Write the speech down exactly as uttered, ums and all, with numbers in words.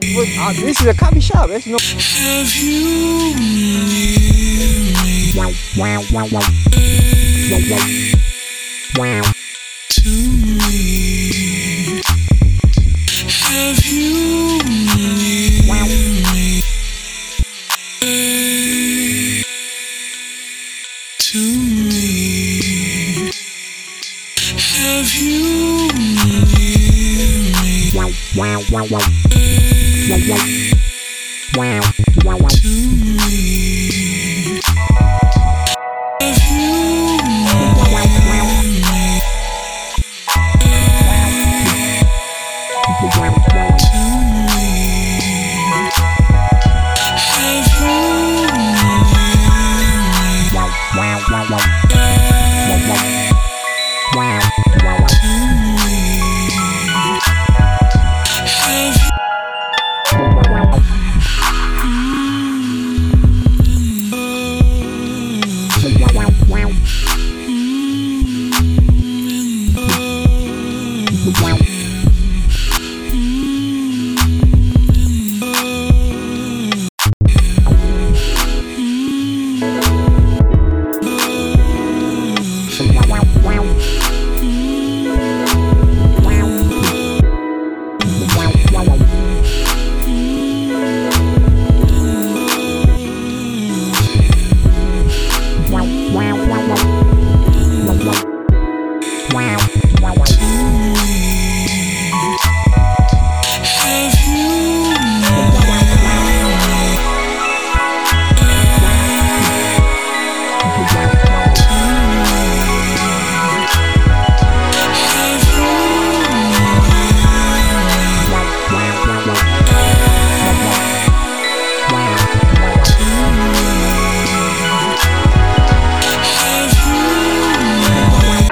What, uh, this is a coffee shop. There's no. Have you near me to me? Have you near me to me? Have you near me?